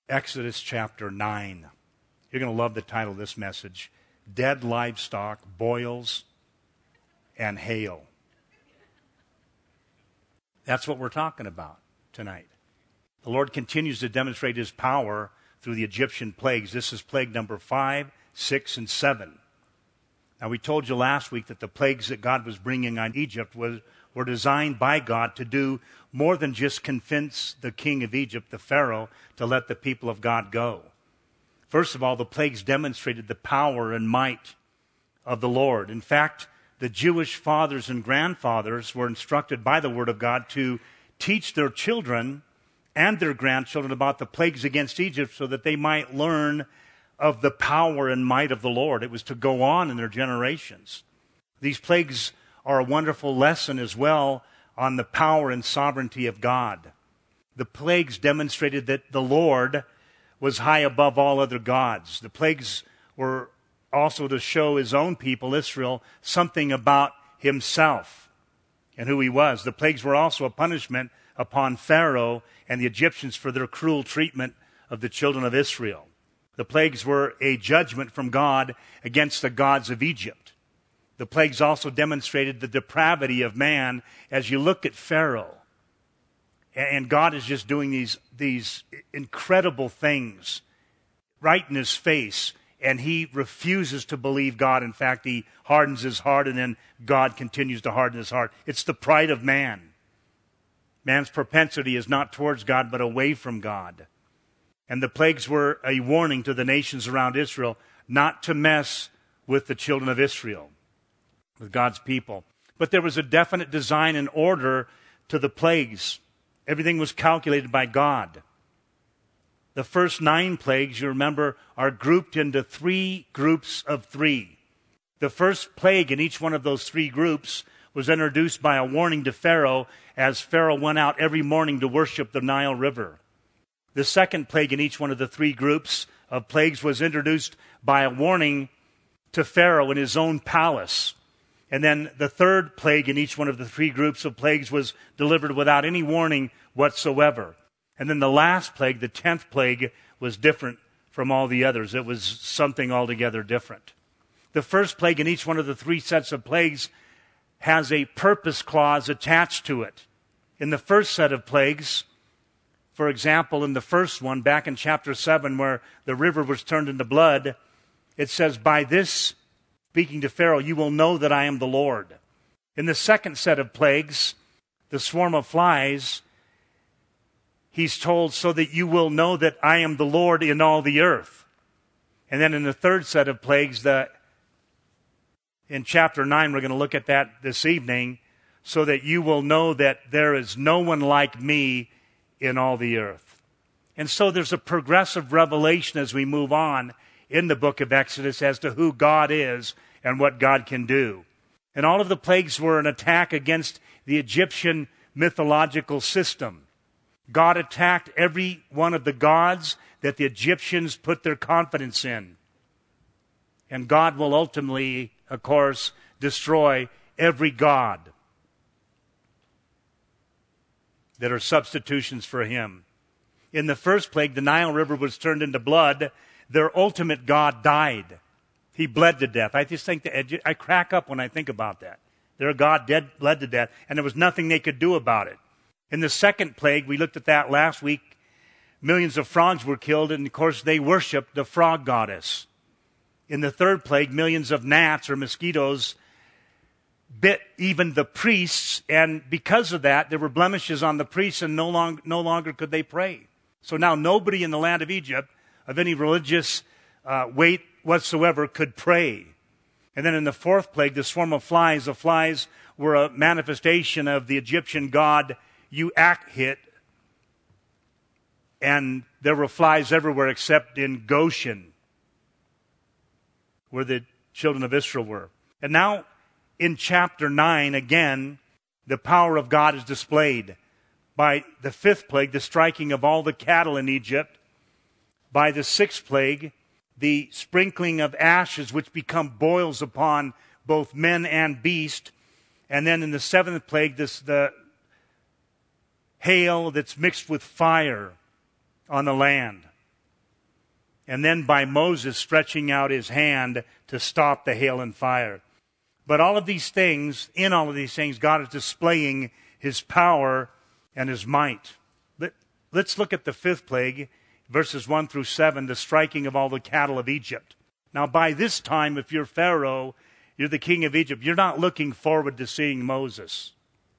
Exodus chapter 9. You're going to love the title of this message. Dead livestock, boils, and hail. That's what we're talking about tonight. The Lord continues to demonstrate His power through the Egyptian plagues. This is plague number 5, 6, and 7. Now, we told you last week that the plagues that God was bringing on Egypt were designed by God to do more than just convince the king of Egypt, the Pharaoh, to let the people of God go. First of all, the plagues demonstrated the power and might of the Lord. In fact, the Jewish fathers and grandfathers were instructed by the Word of God to teach their children and their grandchildren about the plagues against Egypt so that they might learn of the power and might of the Lord. It was to go on in their generations. These plagues are a wonderful lesson as well on the power and sovereignty of God. The plagues demonstrated that the Lord was high above all other gods. The plagues were also to show His own people, Israel, something about Himself and who He was. The plagues were also a punishment upon Pharaoh and the Egyptians for their cruel treatment of the children of Israel. The plagues were a judgment from God against the gods of Egypt. The plagues also demonstrated the depravity of man as you look at Pharaoh. And God is just doing these incredible things right in His face, and he refuses to believe God. In fact, he hardens his heart, and then God continues to harden his heart. It's the pride of man. Man's propensity is not towards God, but away from God. And the plagues were a warning to the nations around Israel not to mess with the children of Israel, with God's people. But there was a definite design and order to the plagues. Everything was calculated by God. The first 9 plagues, you remember, are grouped into 3 groups of 3. The first plague in each one of those 3 groups was introduced by a warning to Pharaoh as Pharaoh went out every morning to worship the Nile River. The second plague in each one of the 3 groups of plagues was introduced by a warning to Pharaoh in his own palace. And then the third plague in each one of the 3 groups of plagues was delivered without any warning whatsoever. And then the last plague, the 10th plague, was different from all the others. It was something altogether different. The first plague in each one of the 3 sets of plagues has a purpose clause attached to it. In the first set of plagues, for example, in the first one, back in chapter 7, where the river was turned into blood, it says, "By this, speaking to Pharaoh, you will know that I am the Lord." In the second set of plagues, the swarm of flies, he's told, "So that you will know that I am the Lord in all the earth." And then in the third set of plagues, in chapter 9, we're going to look at that this evening, "So that you will know that there is no one like me in all the earth." And so there's a progressive revelation as we move on in the book of Exodus as to who God is and what God can do. And all of the plagues were an attack against the Egyptian mythological system. God attacked every one of the gods that the Egyptians put their confidence in. And God will ultimately, of course, destroy every god that are substitutions for Him. In the first plague, the Nile River was turned into blood. Their ultimate god died. He bled to death. I just think that I crack up when I think about that. Their god bled to death, and there was nothing they could do about it. In the second plague, we looked at that last week, millions of frogs were killed, and of course they worshiped the frog goddess. In the third plague, millions of gnats or mosquitoes bit even the priests, and because of that, there were blemishes on the priests, and no longer could they pray. So now nobody in the land of Egypt of any religious weight whatsoever could pray. And then in the fourth plague, the swarm of flies, the flies were a manifestation of the Egyptian god Uakhit, and there were flies everywhere except in Goshen, where the children of Israel were. And now in chapter 9, again, the power of God is displayed by the 5th plague, the striking of all the cattle in Egypt. By the 6th plague, the sprinkling of ashes, which become boils upon both men and beast. And then in the 7th plague, the hail that's mixed with fire on the land. and then by Moses stretching out his hand to stop the hail and fire. But in all of these things, God is displaying his power and his might. Let's look at the fifth plague, verses 1 through 7, the striking of all the cattle of Egypt. Now, by this time, if you're Pharaoh, you're the king of Egypt, you're not looking forward to seeing Moses.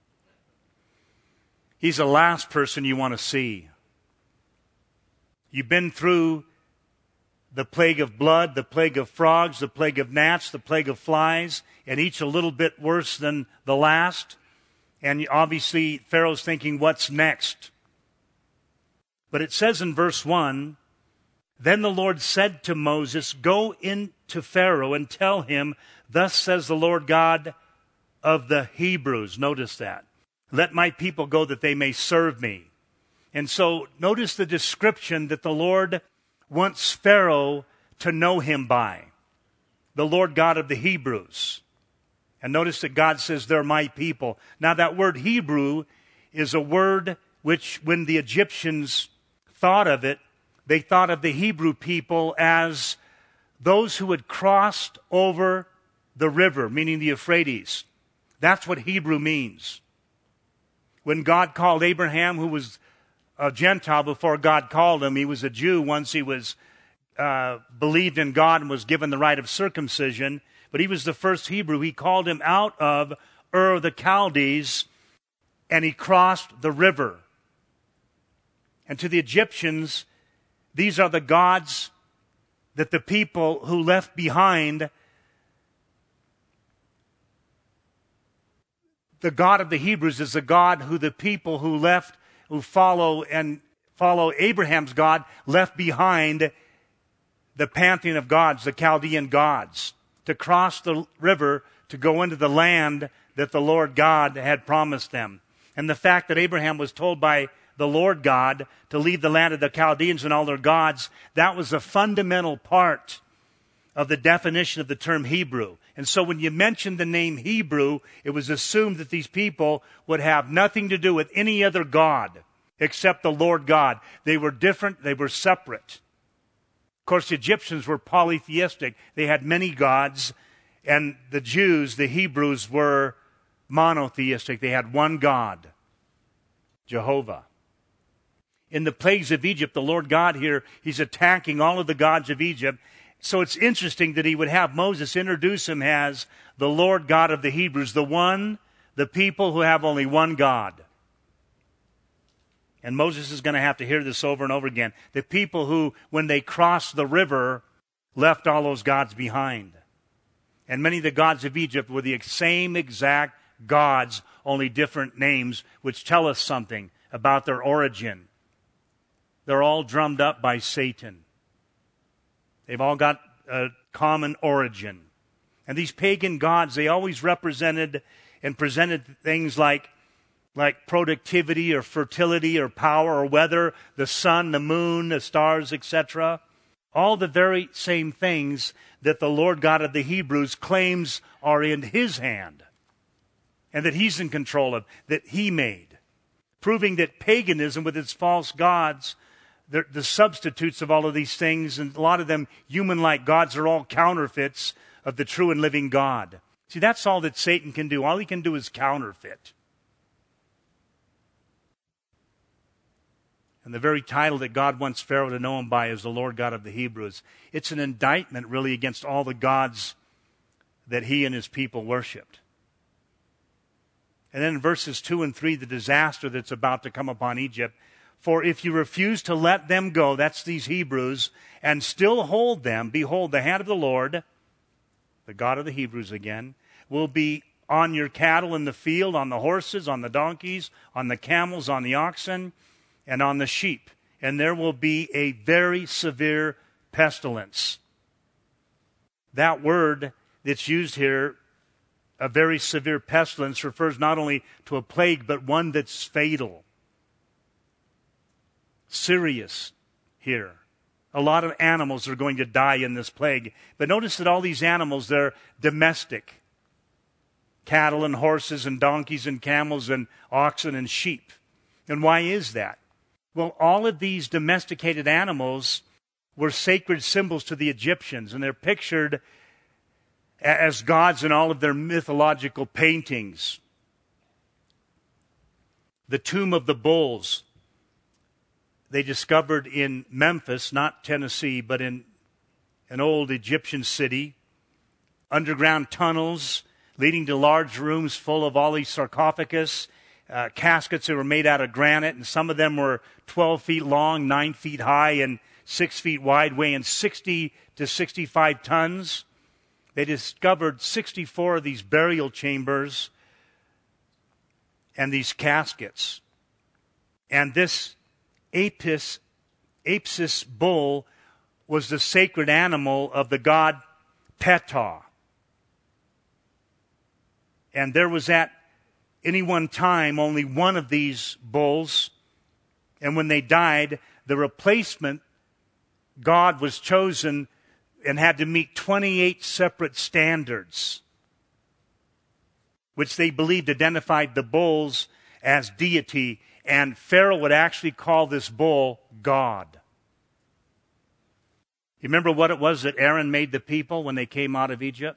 He's the last person you want to see. You've been through the plague of blood, the plague of frogs, the plague of gnats, the plague of flies, and each a little bit worse than the last. And obviously, Pharaoh's thinking, what's next? But it says in verse 1, then the Lord said to Moses, go in to Pharaoh and tell him, thus says the Lord God of the Hebrews. Notice that. Let my people go that they may serve me. And so notice the description that the Lord wants Pharaoh to know him by. The Lord God of the Hebrews. And notice that God says they're my people. Now that word Hebrew is a word which when the Egyptians thought of it, they thought of the Hebrew people as those who had crossed over the river, meaning the Euphrates. That's what Hebrew means. When God called Abraham, who was a Gentile before God called him, he was a Jew once he was believed in God and was given the rite of circumcision, but he was the first Hebrew. He called him out of Ur of the Chaldees, and he crossed the river. And to the Egyptians, these are the gods that the people who left behind. The God of the Hebrews is the God who the people who follow Abraham's God left behind the pantheon of gods, the Chaldean gods, to cross the river to go into the land that the Lord God had promised them. And the fact that Abraham was told by the Lord God to leave the land of the Chaldeans and all their gods, that was a fundamental part of the definition of the term Hebrew. And so when you mentioned the name Hebrew, it was assumed that these people would have nothing to do with any other God except the Lord God. They were different, they were separate. Of course, the Egyptians were polytheistic. They had many gods, and the Jews, the Hebrews, were monotheistic. They had one God, Jehovah. In the plagues of Egypt, the Lord God here, he's attacking all of the gods of Egypt. So it's interesting that he would have Moses introduce him as the Lord God of the Hebrews, the people who have only one God. And Moses is going to have to hear this over and over again. The people who, when they crossed the river, left all those gods behind. And many of the gods of Egypt were the same exact gods, only different names, which tell us something about their origin. They're all drummed up by Satan. They've all got a common origin. And these pagan gods, they always represented and presented things like productivity or fertility or power or weather, the sun, the moon, the stars, etc. All the very same things that the Lord God of the Hebrews claims are in his hand and that he's in control of, that he made. Proving that paganism with its false gods, the substitutes of all of these things, and a lot of them human-like gods, are all counterfeits of the true and living God. See, that's all that Satan can do. All he can do is counterfeit. And the very title that God wants Pharaoh to know him by is the Lord God of the Hebrews. It's an indictment, really, against all the gods that he and his people worshipped. And then in verses 2 and 3, the disaster that's about to come upon Egypt. For if you refuse to let them go, that's these Hebrews, and still hold them, behold, the hand of the Lord, the God of the Hebrews again, will be on your cattle in the field, on the horses, on the donkeys, on the camels, on the oxen, and on the sheep. And there will be a very severe pestilence. That word that's used here, a very severe pestilence, refers not only to a plague, but one that's fatal. Serious here. A lot of animals are going to die in this plague. But notice that all these animals, they're domestic. Cattle and horses and donkeys and camels and oxen and sheep. And why is that? Well, all of these domesticated animals were sacred symbols to the Egyptians, and they're pictured as gods in all of their mythological paintings. The tomb of the bulls they discovered in Memphis, not Tennessee, but in an old Egyptian city. Underground tunnels leading to large rooms full of all these sarcophagus, caskets that were made out of granite, and some of them were 12 feet long, 9 feet high, and 6 feet wide, weighing 60 to 65 tons. They discovered 64 of these burial chambers and these caskets. And this Apis bull was the sacred animal of the god Ptah. And there was at any one time only one of these bulls. And when they died, the replacement god was chosen and had to meet 28 separate standards, which they believed identified the bulls as deity. And Pharaoh would actually call this bull God. You remember what it was that Aaron made the people when they came out of Egypt?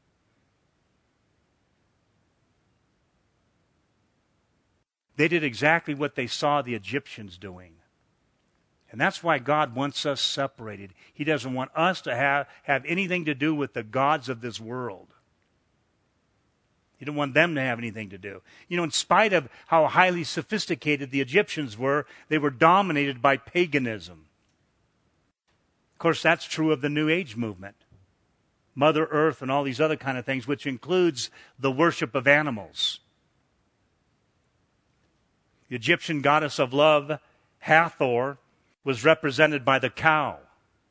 They did exactly what they saw the Egyptians doing. And that's why God wants us separated. He doesn't want us to have anything to do with the gods of this world. He didn't want them to have anything to do. You know, in spite of how highly sophisticated the Egyptians were, they were dominated by paganism. Of course, that's true of the New Age movement. Mother Earth and all these other kind of things, which includes the worship of animals. The Egyptian goddess of love, Hathor, was represented by the cow.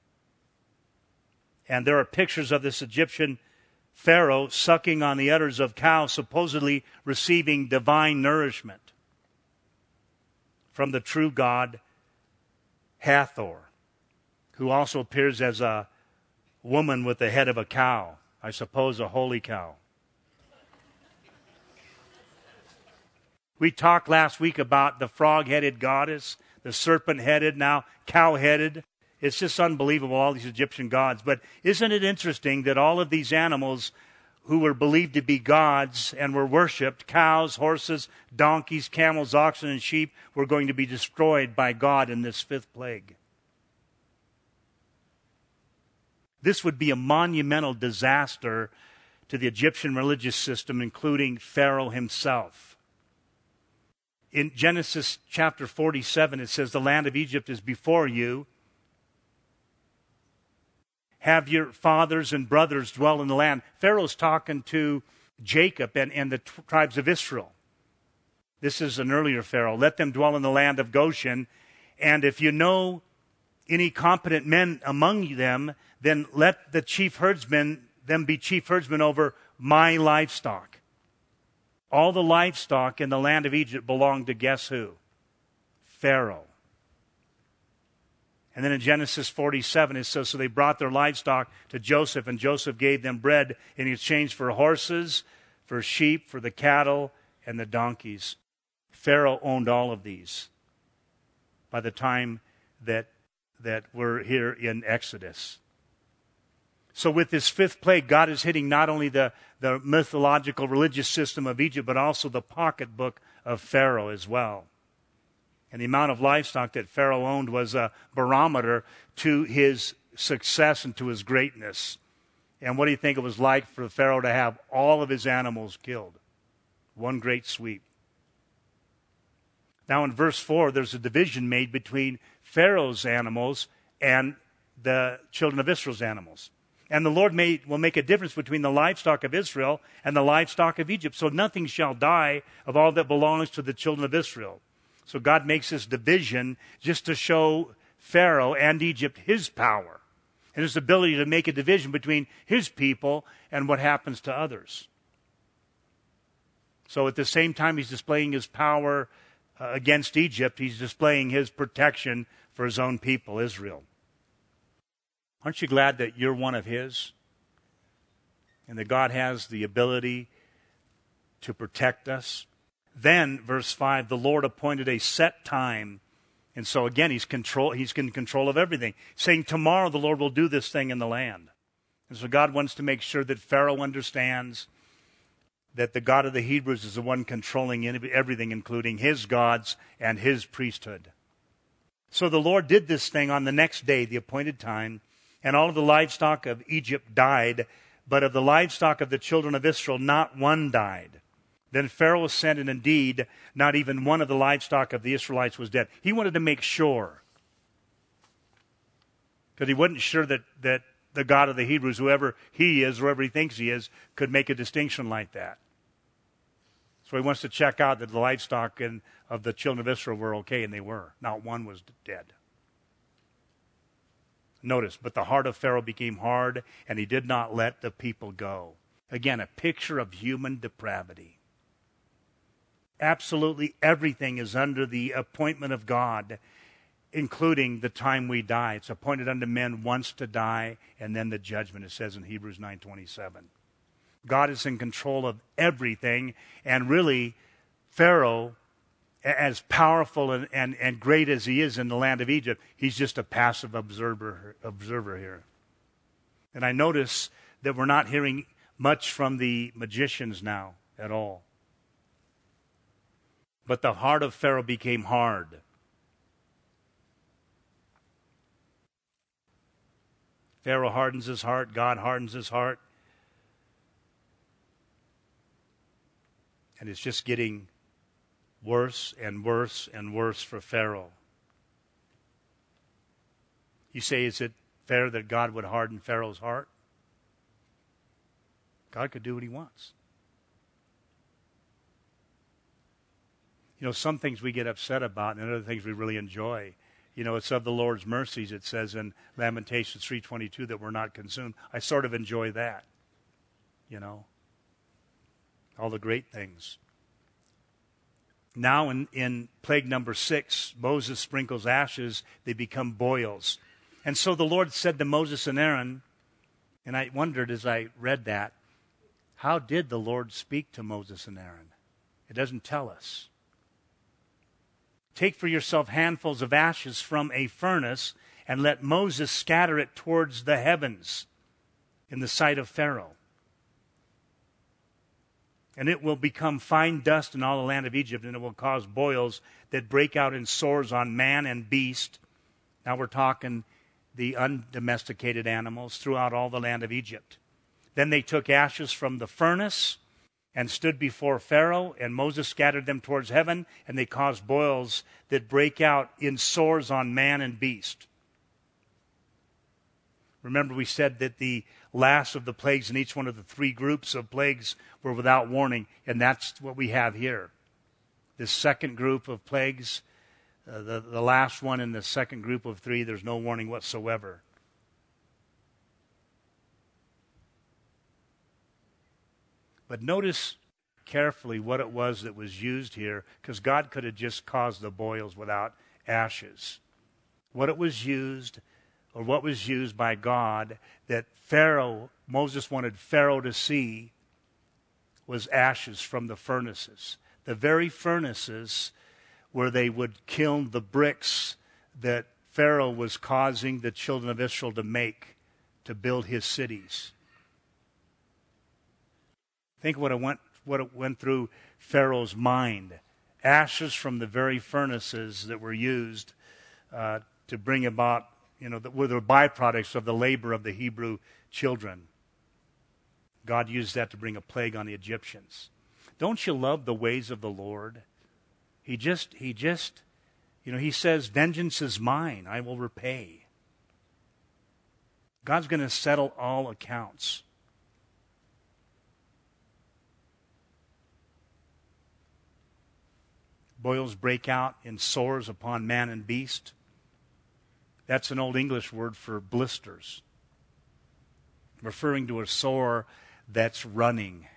And there are pictures of this Egyptian Pharaoh sucking on the udders of cows, supposedly receiving divine nourishment from the true god Hathor, who also appears as a woman with the head of a cow. I suppose a holy cow. We talked last week about the frog-headed goddess, the serpent-headed, now cow-headed. It's just unbelievable, all these Egyptian gods. But isn't it interesting that all of these animals who were believed to be gods and were worshipped, cows, horses, donkeys, camels, oxen, and sheep, were going to be destroyed by God in this fifth plague? This would be a monumental disaster to the Egyptian religious system, including Pharaoh himself. In Genesis chapter 47, it says, "The land of Egypt is before you. Have your fathers and brothers dwell in the land." Pharaoh's talking to Jacob and the tribes of Israel. This is an earlier Pharaoh. "Let them dwell in the land of Goshen. And if you know any competent men among them, then let the chief herdsmen, them be chief herdsmen over my livestock." All the livestock in the land of Egypt belonged to guess who? Pharaoh. And then in Genesis 47, it says, "So they brought their livestock to Joseph, and Joseph gave them bread in exchange for horses, for sheep, for the cattle, and the donkeys." Pharaoh owned all of these by the time that we're here in Exodus. So with this fifth plague, God is hitting not only the mythological religious system of Egypt, but also the pocketbook of Pharaoh as well. And the amount of livestock that Pharaoh owned was a barometer to his success and to his greatness. And what do you think it was like for Pharaoh to have all of his animals killed? One great sweep. Now in verse 4, there's a division made between Pharaoh's animals and the children of Israel's animals. And the Lord will make a difference between the livestock of Israel and the livestock of Egypt. So nothing shall die of all that belongs to the children of Israel. So God makes this division just to show Pharaoh and Egypt his power and his ability to make a division between his people and what happens to others. So at the same time he's displaying his power against Egypt, he's displaying his protection for his own people, Israel. Aren't you glad that you're one of his? And that God has the ability to protect us? Then, verse 5, "The Lord appointed a set time And so again, he's in control of everything, saying tomorrow the Lord will do this thing in the land. And so God wants to make sure that Pharaoh understands that the God of the Hebrews is the one controlling everything, including his gods and his priesthood. So the Lord did this thing on the next day, the appointed time, and all of the livestock of Egypt died, but of the livestock of the children of Israel not one died. Then Pharaoh was sent, and indeed not even one of the livestock of the Israelites was dead. He wanted to make sure, because he wasn't sure that the God of the Hebrews, whoever he is, whoever he thinks he is, could make a distinction like that. So he wants to check out that the livestock of the children of Israel were okay, and they were. Not one was dead. Notice, but the heart of Pharaoh became hard, and he did not let the people go. Again, a picture of human depravity. Absolutely everything is under the appointment of God, including the time we die. It's appointed unto men once to die, and then the judgment, it says in Hebrews 9:27. God is in control of everything, and really, Pharaoh, as powerful and great as he is in the land of Egypt, he's just a passive observer here. And I notice that we're not hearing much from the magicians now at all. But the heart of Pharaoh became hard. Pharaoh hardens his heart, God hardens his heart. And it's just getting worse and worse and worse for Pharaoh. You say, is it fair that God would harden Pharaoh's heart? God could do what he wants. You know, some things we get upset about and other things we really enjoy. You know, it's of the Lord's mercies, it says in Lamentations 3:22, that we're not consumed. I sort of enjoy that, you know, all the great things. Now in plague number 6, Moses sprinkles ashes, they become boils. And so the Lord said to Moses and Aaron, and I wondered as I read that, how did the Lord speak to Moses and Aaron? It doesn't tell us. Take for yourself handfuls of ashes from a furnace, and let Moses scatter it towards the heavens in the sight of Pharaoh. And it will become fine dust in all the land of Egypt, and it will cause boils that break out in sores on man and beast. Now we're talking the undomesticated animals throughout all the land of Egypt. Then they took ashes from the furnace and stood before Pharaoh, and Moses scattered them towards heaven, and they caused boils that break out in sores on man and beast. Remember, we said that the last of the plagues in each one of the 3 groups of plagues were without warning, and that's what we have here. This second group of plagues, the last one in the second group of 3, there's no warning whatsoever. But notice carefully what it was that was used here, because God could have just caused the boils without ashes. What was used by God that Moses wanted Pharaoh to see was ashes from the furnaces. The very furnaces where they would kiln the bricks that Pharaoh was causing the children of Israel to make to build his cities. Think what it went through Pharaoh's mind. Ashes from the very furnaces that were used to bring about, that were the byproducts of the labor of the Hebrew children. God used that to bring a plague on the Egyptians. Don't you love the ways of the Lord? He says, vengeance is mine, I will repay. God's going to settle all accounts. Boils break out in sores upon man and beast. That's an Old English word for blisters, referring to a sore that's running.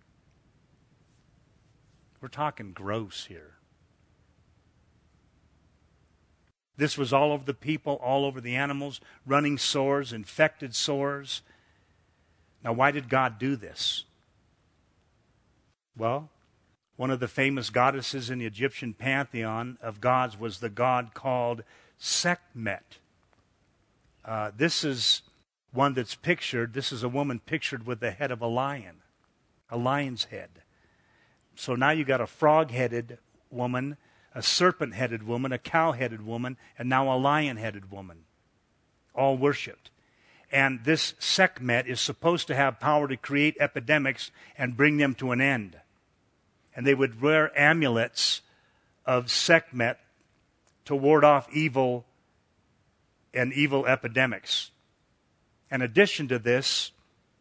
We're talking gross here. This was all over the people, all over the animals, running sores, infected sores. Now, why did God do this? Well, One of the famous goddesses in the Egyptian pantheon of gods was the god called Sekhmet. This is one that's pictured. This is a woman pictured with the head of a lion's head. So now you got a frog-headed woman, a serpent-headed woman, a cow-headed woman, and now a lion-headed woman, all worshipped. And this Sekhmet is supposed to have power to create epidemics and bring them to an end. And they would wear amulets of Sekhmet to ward off evil and evil epidemics. In addition to this,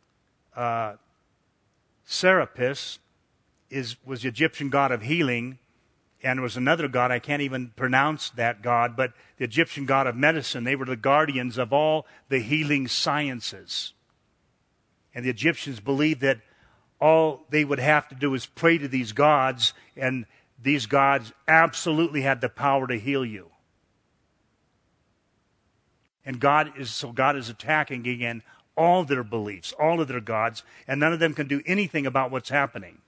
Serapis was the Egyptian god of healing, and there was another god, I can't even pronounce that god, but the Egyptian god of medicine. They were the guardians of all the healing sciences. And the Egyptians believed that all they would have to do is pray to these gods, and these gods absolutely had the power to heal you. And God is attacking again all their beliefs, all of their gods, and none of them can do anything about what's happening.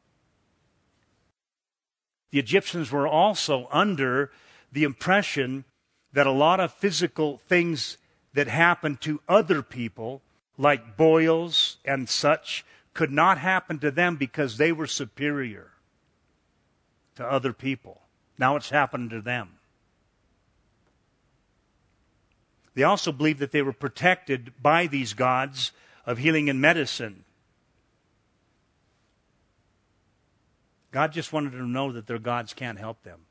The Egyptians were also under the impression that a lot of physical things that happened to other people, like boils and such, could not happen to them because they were superior to other people. Now it's happened to them. They also believed that they were protected by these gods of healing and medicine. God just wanted them to know that their gods can't help them.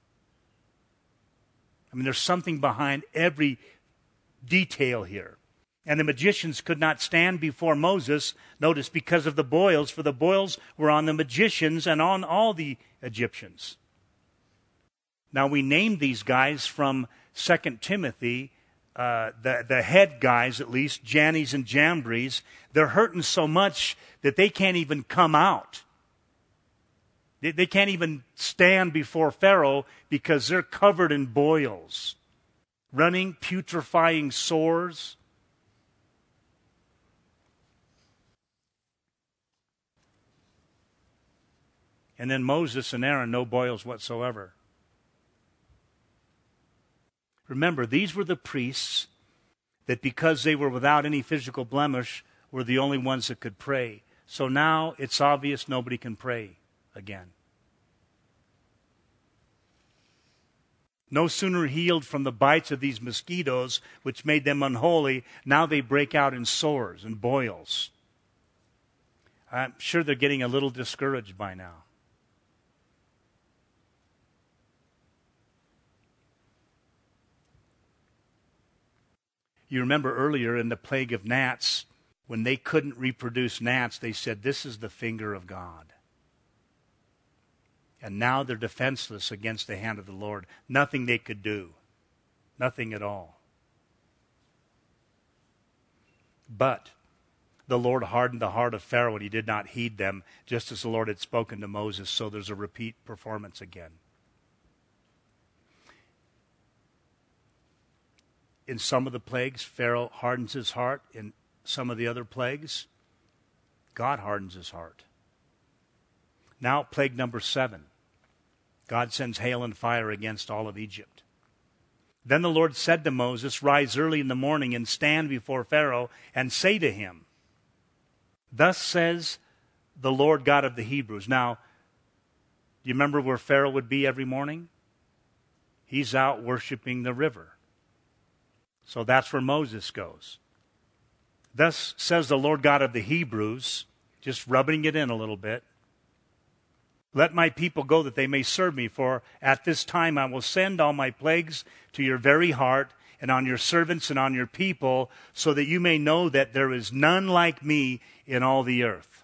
I mean, there's something behind every detail here. And the magicians could not stand before Moses, notice, because of the boils, for the boils were on the magicians and on all the Egyptians. Now, we named these guys from 2 Timothy, the head guys at least, Jannes and Jambres. They're hurting so much that they can't even come out. They can't even stand before Pharaoh because they're covered in boils, running, putrefying sores. And then Moses and Aaron, no boils whatsoever. Remember, these were the priests that, because they were without any physical blemish, were the only ones that could pray. So now it's obvious nobody can pray again. No sooner healed from the bites of these mosquitoes, which made them unholy, now they break out in sores and boils. I'm sure they're getting a little discouraged by now. You remember earlier in the plague of gnats, when they couldn't reproduce gnats, they said, "This is the finger of God." And now they're defenseless against the hand of the Lord. Nothing they could do. Nothing at all. But the Lord hardened the heart of Pharaoh, and he did not heed them, just as the Lord had spoken to Moses. So there's a repeat performance again. In some of the plagues, Pharaoh hardens his heart. In some of the other plagues, God hardens his heart. Now, plague number 7. God sends hail and fire against all of Egypt. Then the Lord said to Moses, "Rise early in the morning and stand before Pharaoh and say to him, 'Thus says the Lord God of the Hebrews.'" Now, do you remember where Pharaoh would be every morning? He's out worshiping the river. So that's where Moses goes. "Thus says the Lord God of the Hebrews," just rubbing it in a little bit, "Let my people go that they may serve me, for at this time I will send all my plagues to your very heart and on your servants and on your people, so that you may know that there is none like me in all the earth."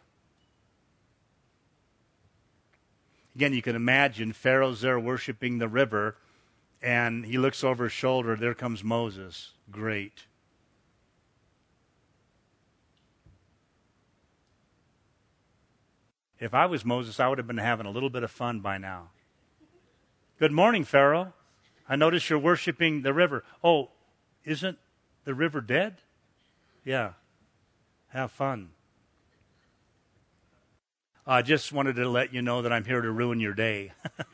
Again, you can imagine Pharaoh's there worshiping the river, and he looks over his shoulder. There comes Moses. Great. If I was Moses, I would have been having a little bit of fun by now. "Good morning, Pharaoh. I notice you're worshiping the river." "Oh, isn't the river dead?" "Yeah. Have fun." I just wanted to let you know that I'm here to ruin your day.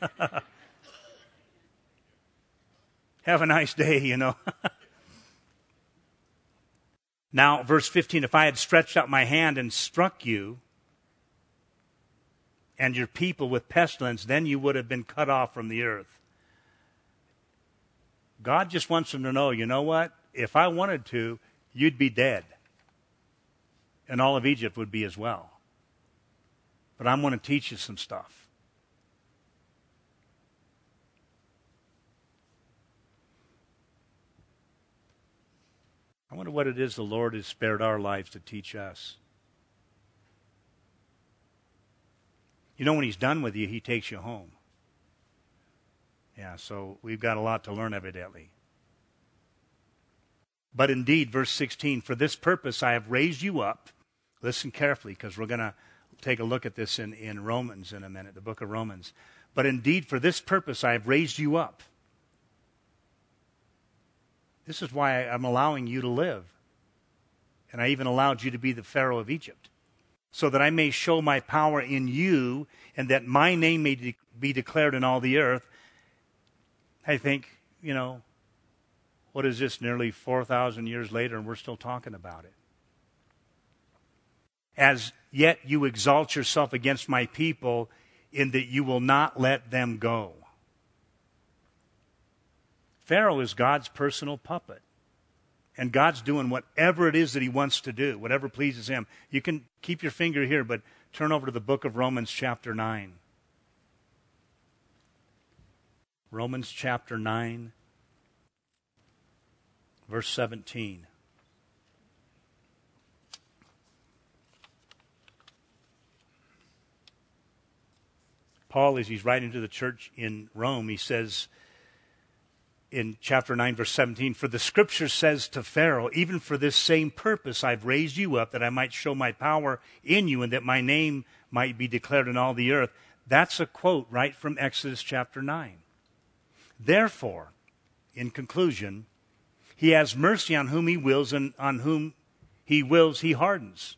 Have a nice day, you know. Now, verse 15, if I had stretched out my hand and struck you and your people with pestilence, then you would have been cut off from the earth. God just wants them to know, you know what? If I wanted to, you'd be dead. And all of Egypt would be as well. But I'm going to teach you some stuff. I wonder what it is the Lord has spared our lives to teach us. You know, when He's done with you, He takes you home. Yeah, so we've got a lot to learn, evidently. But indeed, verse 16, for this purpose I have raised you up. Listen carefully, because we're going to take a look at this in Romans in a minute, the book of Romans. But indeed, for this purpose I have raised you up. This is why I'm allowing you to live. And I even allowed you to be the Pharaoh of Egypt, so that I may show my power in you, and that my name may be declared in all the earth. I think, you know, what is this, nearly 4,000 years later, and we're still talking about it. As yet you exalt yourself against my people, in that you will not let them go. Pharaoh is God's personal puppet. And God's doing whatever it is that He wants to do, whatever pleases Him. You can keep your finger here, but turn over to the book of Romans chapter 9. Romans chapter 9, verse 17. Paul, as he's writing to the church in Rome, he says in chapter 9, verse 17, for the Scripture says to Pharaoh, even for this same purpose I've raised you up, that I might show my power in you, and that my name might be declared in all the earth. That's a quote right from Exodus chapter 9. Therefore, in conclusion, He has mercy on whom He wills, and on whom He wills He hardens.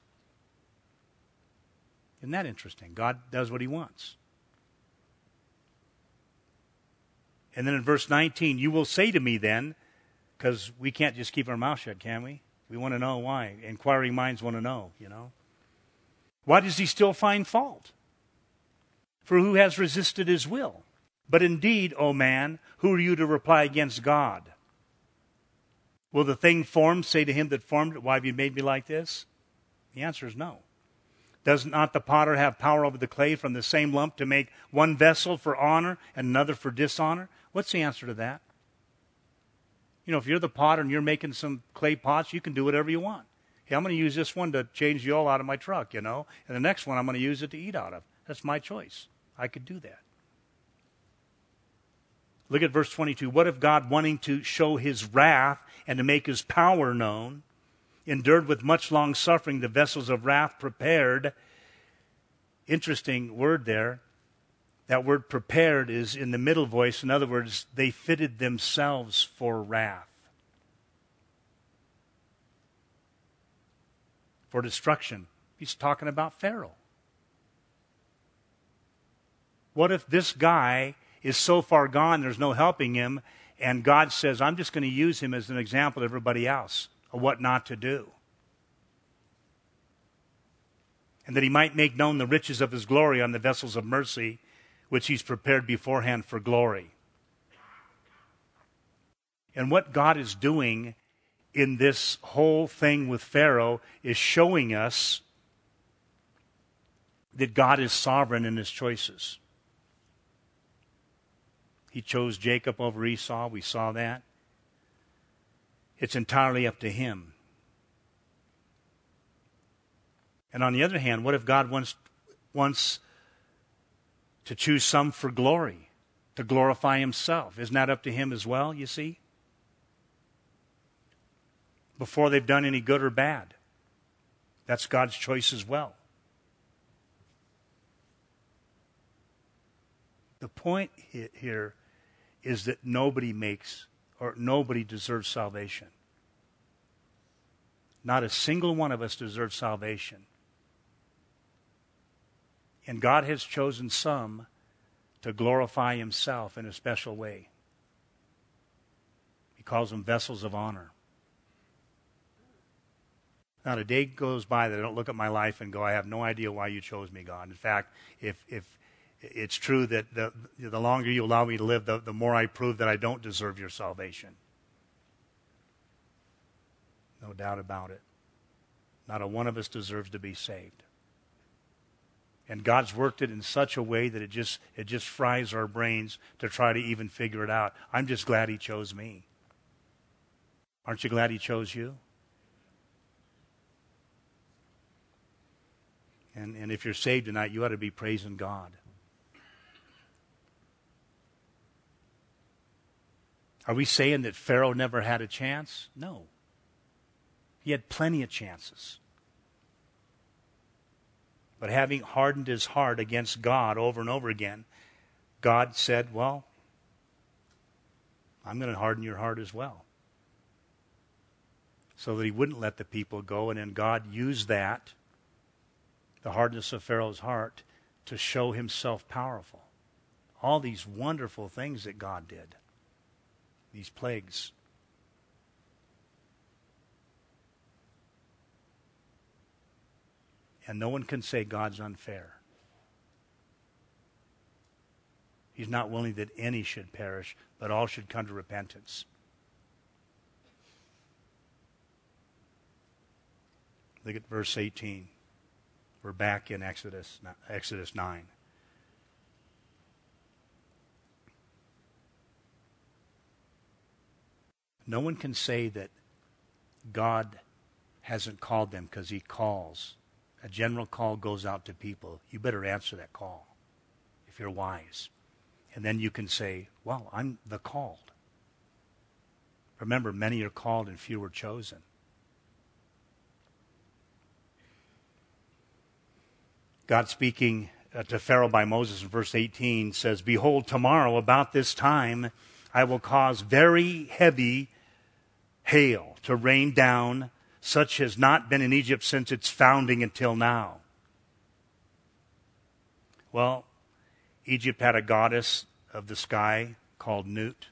Isn't that interesting? God does what He wants. And then in verse 19, you will say to me then, because we can't just keep our mouth shut, can we? We want to know why. Inquiring minds want to know, you know. Why does He still find fault? For who has resisted His will? But indeed, O man, who are you to reply against God? Will the thing formed say to him that formed it, why have you made me like this? The answer is no. Does not the potter have power over the clay from the same lump to make one vessel for honor and another for dishonor? What's the answer to that? You know, if you're the potter and you're making some clay pots, you can do whatever you want. Hey, I'm going to use this one to change the oil out of my truck, you know, and the next one I'm going to use it to eat out of. That's my choice. I could do that. Look at verse 22. What if God, wanting to show His wrath and to make His power known, endured with much long suffering the vessels of wrath prepared? Interesting word there. That word prepared is in the middle voice. In other words, they fitted themselves for wrath, for destruction. He's talking about Pharaoh. What if this guy is so far gone there's no helping him, and God says, I'm just going to use him as an example to everybody else of what not to do? And that He might make known the riches of His glory on the vessels of mercy, which He's prepared beforehand for glory. And what God is doing in this whole thing with Pharaoh is showing us that God is sovereign in His choices. He chose Jacob over Esau. We saw that. It's entirely up to Him. And on the other hand, what if God wants to choose some for glory, to glorify Himself? Isn't that up to Him as well, you see? Before they've done any good or bad. That's God's choice as well. The point here is that nobody deserves salvation. Not a single one of us deserves salvation. And God has chosen some to glorify himself in a special way. He calls them vessels of honor. Not a day goes by that I don't look at my life and go, I have no idea why you chose me, God. In fact, if it's true that the longer you allow me to live, the more I prove that I don't deserve your salvation. No doubt about it. Not a one of us deserves to be saved. And God's worked it in such a way that it just fries our brains to try to even figure it out. I'm just glad he chose me. Aren't you glad he chose you? And if you're saved tonight, you ought to be praising God. Are we saying that Pharaoh never had a chance? No. He had plenty of chances. But having hardened his heart against God over and over again, God said, well, I'm going to harden your heart as well. So that he wouldn't let the people go. And then God used that, the hardness of Pharaoh's heart, to show himself powerful. All these wonderful things that God did. These plagues. And no one can say God's unfair. He's not willing that any should perish, but all should come to repentance. Look at verse 18. We're back in Exodus 9. No one can say that God hasn't called them, because he calls. A general call goes out to people. You better answer that call if you're wise. And then you can say, well, I'm the called. Remember, many are called and few are chosen. God speaking to Pharaoh by Moses in verse 18 says, behold, tomorrow about this time I will cause very heavy hail to rain down, such has not been in Egypt since its founding until now. Well, Egypt had a goddess of the sky called Nut.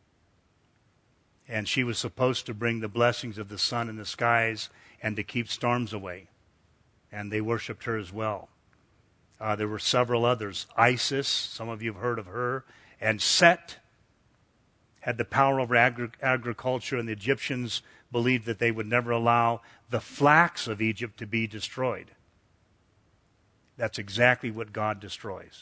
And she was supposed to bring the blessings of the sun and the skies and to keep storms away. And they worshipped her as well. There were several others. Isis, some of you have heard of her. And Set had the power over agriculture, and the Egyptians believed that they would never allow the flax of Egypt to be destroyed. That's exactly what God destroys.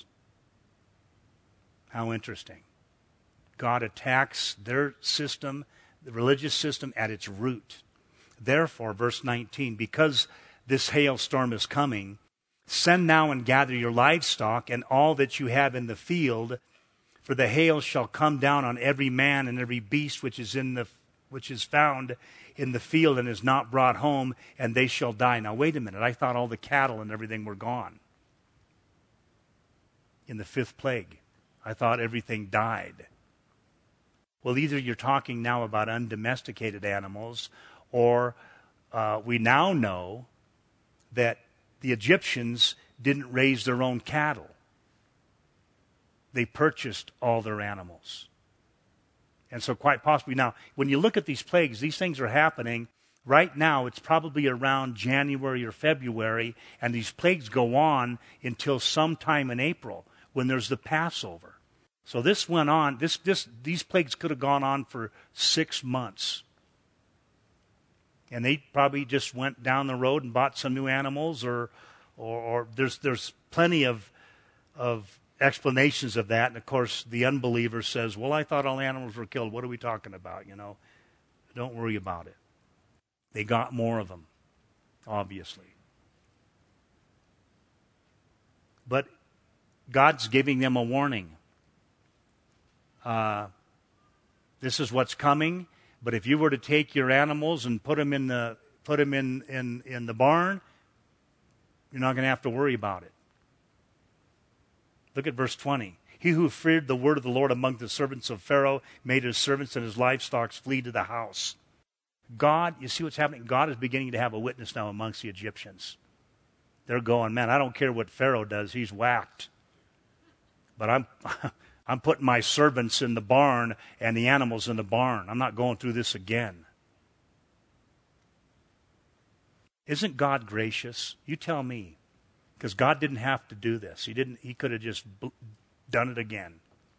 How interesting. God attacks their system, the religious system, at its root. Therefore, verse 19, because this hailstorm is coming, send now and gather your livestock and all that you have in the field, for the hail shall come down on every man and every beast which is found in the field and is not brought home, and they shall die. Now wait a minute, I thought all the cattle and everything were gone in the fifth plague. I thought everything died. Well, either you're talking now about undomesticated animals, or we now know that the Egyptians didn't raise their own cattle. They purchased all their animals. And so quite possibly now, when you look at these plagues, these things are happening right now. It's probably around January or February, and these plagues go on until sometime in April when there's the Passover. So this went on, these plagues could have gone on for 6 months. And they probably just went down the road and bought some new animals, or there's plenty of explanations of that. And of course, the unbeliever says, well, I thought all animals were killed. What are we talking about? Don't worry about it. They got more of them, obviously. But God's giving them a warning. This is what's coming. But if you were to take your animals and put them in the barn, you're not going to have to worry about it. Look at verse 20. He who feared the word of the Lord among the servants of Pharaoh made his servants and his livestock flee to the house. God, you see what's happening? God is beginning to have a witness now amongst the Egyptians. They're going, man, I don't care what Pharaoh does. He's whacked. But I'm putting my servants in the barn and the animals in the barn. I'm not going through this again. Isn't God gracious? You tell me. Because God didn't have to do this. He could have just done it again.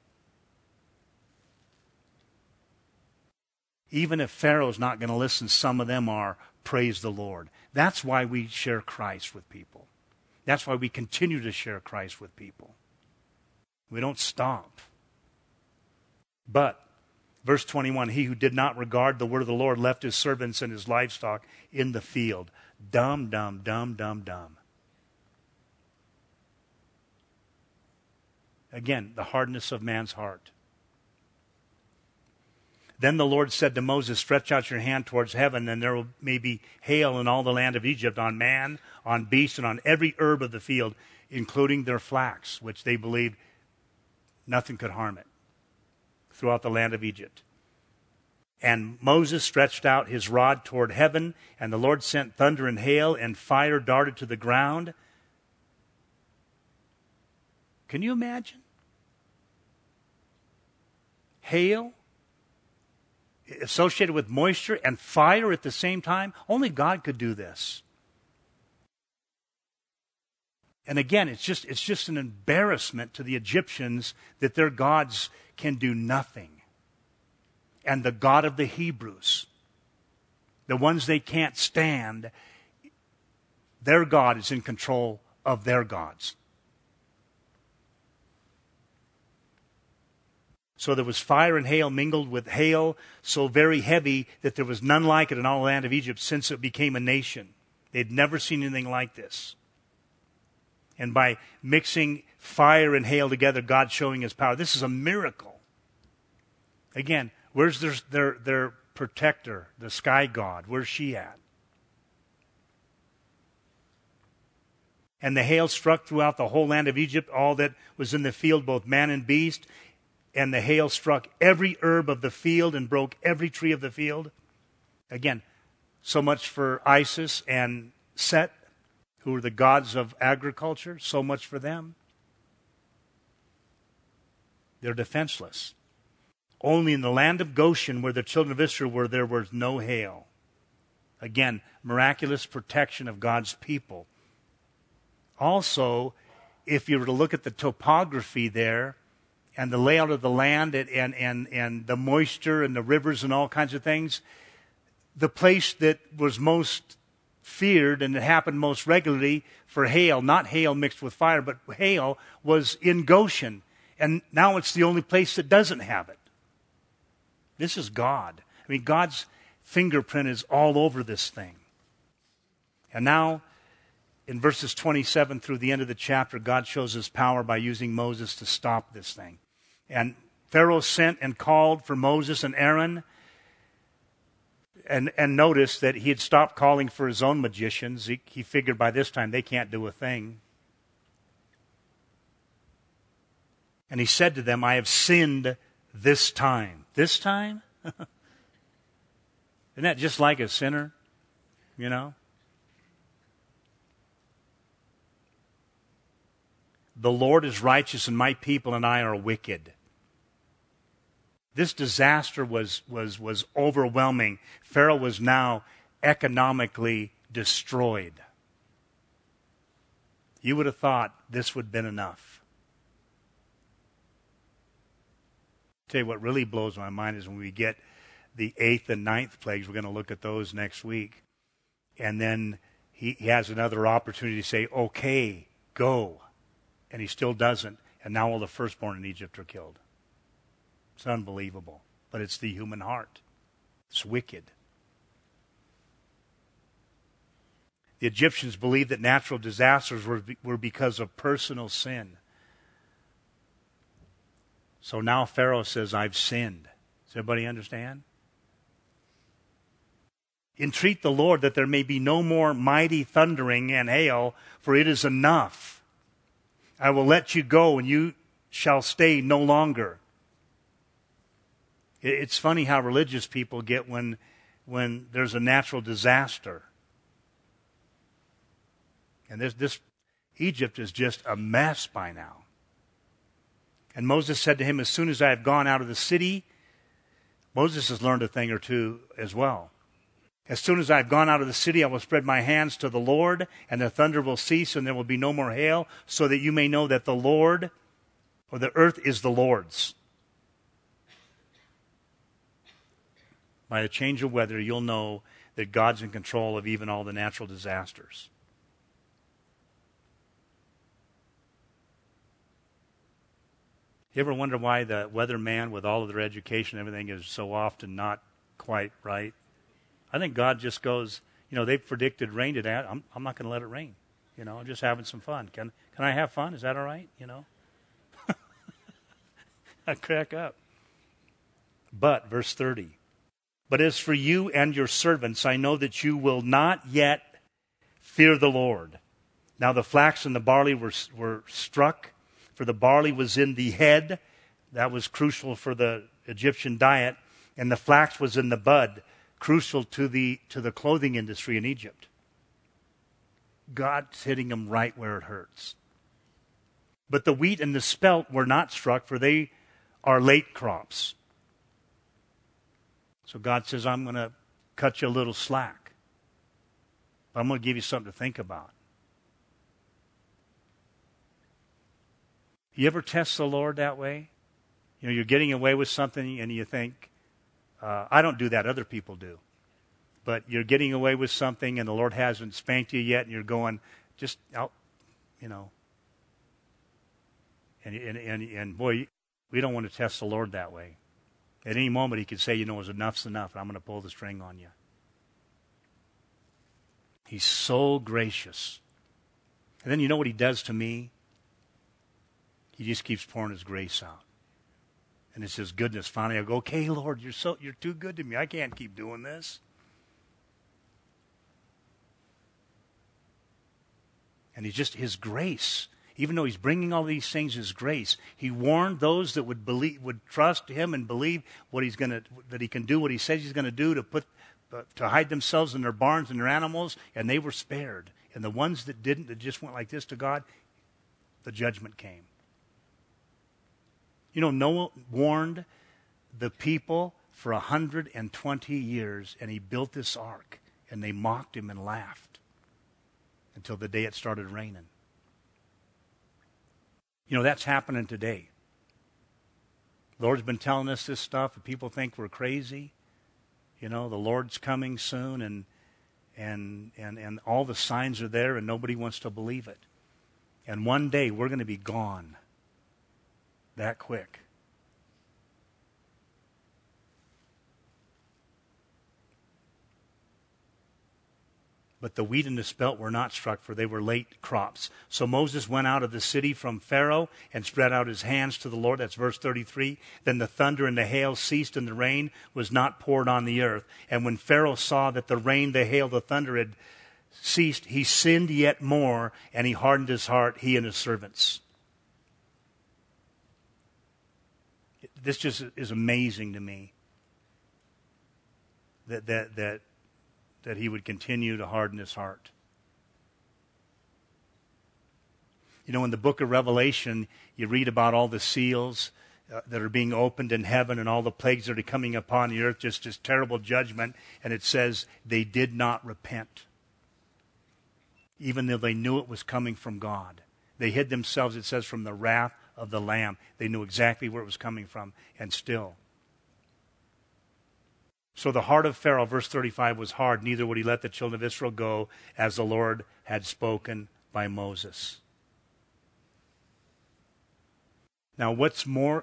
Even if Pharaoh's not going to listen, some of them are. Praise the Lord. That's why we share Christ with people. That's why we continue to share Christ with people. We don't stop. But, verse 21, he who did not regard the word of the Lord left his servants and his livestock in the field. Dumb, dumb, dumb, dumb, dumb. Again, the hardness of man's heart. Then the Lord said to Moses, stretch out your hand towards heaven, and there may be hail in all the land of Egypt, on man, on beast, and on every herb of the field, including their flax, which they believed nothing could harm it, throughout the land of Egypt. And Moses stretched out his rod toward heaven, and the Lord sent thunder and hail, and fire darted to the ground. Can you imagine? Hail associated with moisture and fire at the same time. Only God could do this. And again, it's just an embarrassment to the Egyptians that their gods can do nothing. And the God of the Hebrews, the ones they can't stand, their God is in control of their gods. So there was fire and hail mingled with hail so very heavy that there was none like it in all the land of Egypt since it became a nation. They'd never seen anything like this. And by mixing fire and hail together, God's showing his power. This is a miracle. Again, where's their protector, the sky god? Where's she at? And the hail struck throughout the whole land of Egypt, all that was in the field, both man and beast. And the hail struck every herb of the field and broke every tree of the field. Again, so much for Isis and Set, who are the gods of agriculture. So much for them. They're defenseless. Only in the land of Goshen, where the children of Israel were, there was no hail. Again, miraculous protection of God's people. Also, if you were to look at the topography there, and the layout of the land and the moisture and the rivers and all kinds of things, the place that was most feared and it happened most regularly for hail, not hail mixed with fire, but hail, was in Goshen. And now it's the only place that doesn't have it. This is God. I mean, God's fingerprint is all over this thing. And now, in verses 27 through the end of the chapter, God shows his power by using Moses to stop this thing. And Pharaoh sent and called for Moses and Aaron, and noticed that he had stopped calling for his own magicians. He figured by this time they can't do a thing. And he said to them, I have sinned this time. This time? Isn't that just like a sinner? You know? The Lord is righteous and my people and I are wicked. This disaster was overwhelming. Pharaoh was now economically destroyed. You would have thought this would have been enough. I'll tell you what really blows my mind is when we get the 8th and 9th plagues. We're going to look at those next week. And then he has another opportunity to say, okay, go. And he still doesn't. And now all the firstborn in Egypt are killed. It's unbelievable. But it's the human heart. It's wicked. The Egyptians believed that natural disasters were because of personal sin. So now Pharaoh says, I've sinned. Does everybody understand? Entreat the Lord that there may be no more mighty thundering and hail, for it is enough. I will let you go, and you shall stay no longer. It's funny how religious people get when there's a natural disaster. And this Egypt is just a mess by now. And Moses said to him, as soon as I have gone out of the city, Moses has learned a thing or two as well. As soon as I have gone out of the city, I will spread my hands to the Lord, and the thunder will cease, and there will be no more hail, so that you may know that the Lord, or the earth is the Lord's. By a change of weather, you'll know that God's in control of even all the natural disasters. You ever wonder why the weatherman, with all of their education and everything, is so often not quite right? I think God just goes, they've predicted rain today. I'm not going to let it rain. I'm just having some fun. Can I have fun? Is that all right? I crack up. But, verse 30, but as for you and your servants, I know that you will not yet fear the Lord. Now the flax and the barley were struck, for the barley was in the head. That was crucial for the Egyptian diet. And the flax was in the bud, crucial to the clothing industry in Egypt. God's hitting them right where it hurts. But the wheat and the spelt were not struck, for they are late crops. So God says, I'm going to cut you a little slack. But I'm going to give you something to think about. You ever test the Lord that way? You're getting away with something and you think, I don't do that, other people do. But you're getting away with something and the Lord hasn't spanked you yet and you're going, just out, And boy, we don't want to test the Lord that way. At any moment he could say, enough's enough and I'm going to pull the string on you. He's so gracious. And then you know what he does to me? He just keeps pouring his grace out. And it's his goodness. Finally, I go, okay, Lord, you're too good to me. I can't keep doing this. And his grace, even though he's bringing all these things, his grace, he warned those that would trust him and believe that he can do what he says he's going to do to hide themselves in their barns and their animals, and they were spared. And the ones that didn't, that just went like this to God, the judgment came. Noah warned the people for 120 years, and he built this ark, and they mocked him and laughed until the day it started raining. That's happening today. The Lord's been telling us this stuff, and people think we're crazy. The Lord's coming soon, and all the signs are there, and nobody wants to believe it. And one day we're going to be gone. That quick. But the wheat and the spelt were not struck, for they were late crops. So Moses went out of the city from Pharaoh and spread out his hands to the Lord. That's verse 33. Then the thunder and the hail ceased, and the rain was not poured on the earth. And when Pharaoh saw that the rain, the hail, the thunder had ceased, he sinned yet more, and he hardened his heart, he and his servants. This just is amazing to me that he would continue to harden his heart. In the book of Revelation, you read about all the seals that are being opened in heaven and all the plagues that are coming upon the earth, just this terrible judgment. And it says they did not repent, even though they knew it was coming from God. They hid themselves, it says, from the wrath of the Lamb. They knew exactly where it was coming from, and still. So the heart of Pharaoh, verse 35, was hard. Neither would he let the children of Israel go, as the Lord had spoken by Moses. Now, what's more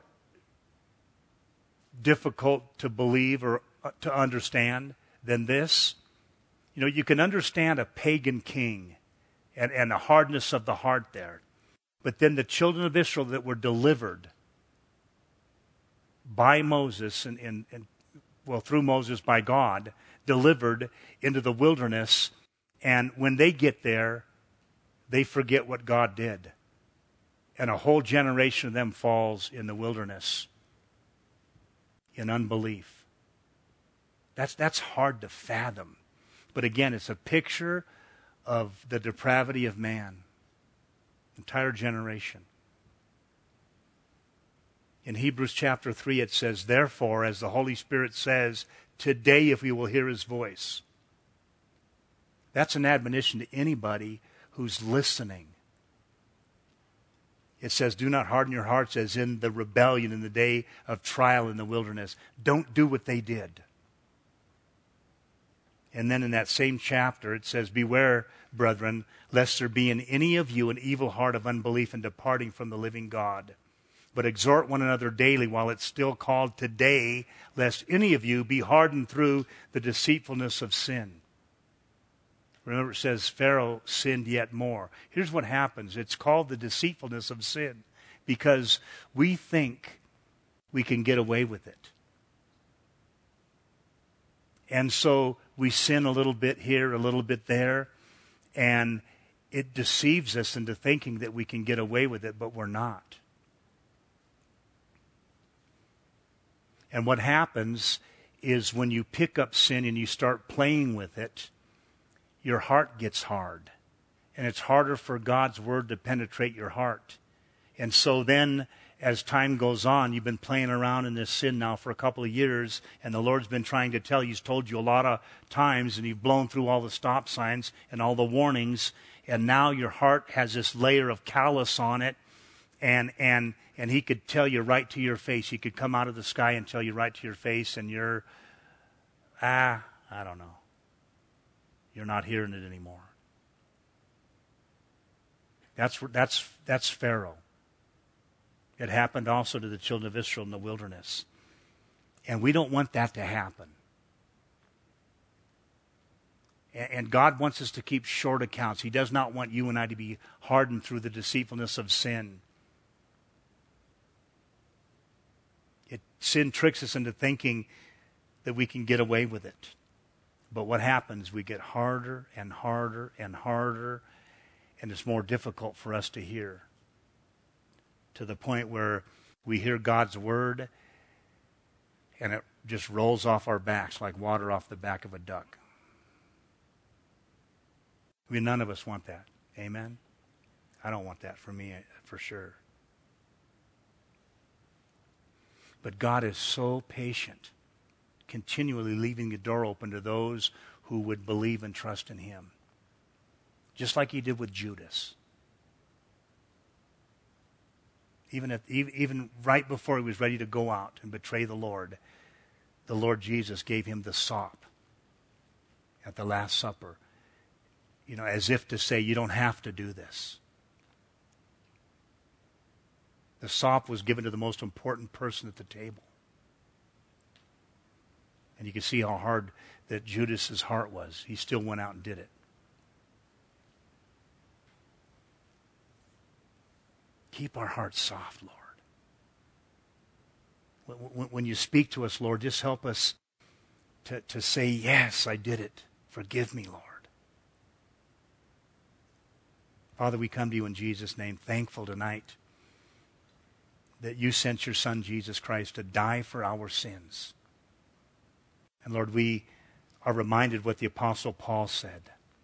difficult to believe or to understand than this? You can understand a pagan king and the hardness of the heart there. But then the children of Israel that were delivered by Moses and through Moses by God, delivered into the wilderness, and when they get there, they forget what God did. And a whole generation of them falls in the wilderness in unbelief. That's hard to fathom. But again, it's a picture of the depravity of man. Entire generation. In Hebrews chapter 3 it says, therefore, as the Holy Spirit says, today if we will hear his voice. That's an admonition to anybody who's listening. It says, do not harden your hearts as in the rebellion in the day of trial in the wilderness. Don't do what they did. And then in that same chapter it says, beware, brethren, lest there be in any of you an evil heart of unbelief and departing from the living God. But exhort one another daily while it's still called today, lest any of you be hardened through the deceitfulness of sin. Remember it says Pharaoh sinned yet more. Here's what happens. It's called the deceitfulness of sin because we think we can get away with it. And so we sin a little bit here, a little bit there, and it deceives us into thinking that we can get away with it, but we're not. And what happens is when you pick up sin and you start playing with it, your heart gets hard. And it's harder for God's word to penetrate your heart. And so then, as time goes on, you've been playing around in this sin now for a couple of years, and the Lord's been trying to tell you, he's told you a lot of times, and you've blown through all the stop signs and all the warnings, and now your heart has this layer of callous on it, and he could tell you right to your face. He could come out of the sky and tell you right to your face, and you're, I don't know. You're not hearing it anymore. That's Pharaoh. It happened also to the children of Israel in the wilderness. And we don't want that to happen. And God wants us to keep short accounts. He does not want you and I to be hardened through the deceitfulness of sin. Sin tricks us into thinking that we can get away with it. But what happens? We get harder and harder and harder, and it's more difficult for us to hear. To the point where we hear God's word, and it just rolls off our backs like water off the back of a duck. I mean, none of us want that. Amen? I don't want that for me, for sure. But God is so patient, continually leaving the door open to those who would believe and trust in him. Just like he did with Judas. Even right before he was ready to go out and betray the Lord Jesus gave him the sop at the Last Supper, as if to say, you don't have to do this. The sop was given to the most important person at the table. And you can see how hard that Judas's heart was. He still went out and did it. Keep our hearts soft, Lord. When you speak to us, Lord, just help us to say, yes, I did it. Forgive me, Lord. Father, we come to you in Jesus' name, thankful tonight that you sent your Son, Jesus Christ, to die for our sins. And Lord, we are reminded what the Apostle Paul said.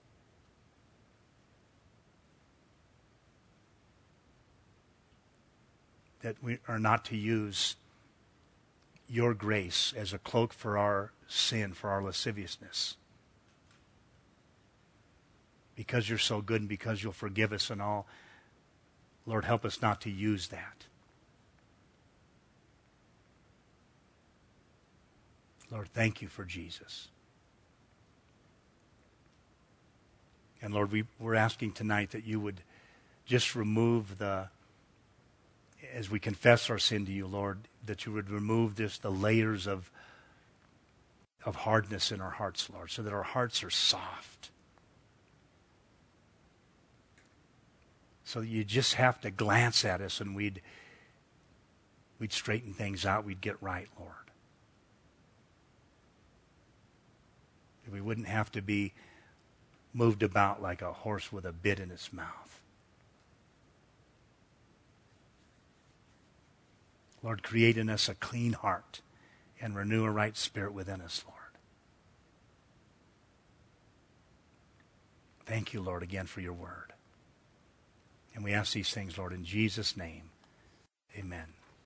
That we are not to use your grace as a cloak for our sin, for our lasciviousness. Because you're so good and because you'll forgive us and all, Lord, help us not to use that. Lord, thank you for Jesus. And Lord, we're asking tonight that you would just remove as we confess our sin to you, Lord, that you would remove the layers of hardness in our hearts, Lord, so that our hearts are soft. So that you just have to glance at us and we'd straighten things out, we'd get right, Lord. We wouldn't have to be moved about like a horse with a bit in its mouth. Lord, create in us a clean heart and renew a right spirit within us, Lord. Thank you, Lord, again for your word. And we ask these things, Lord, in Jesus' name. Amen.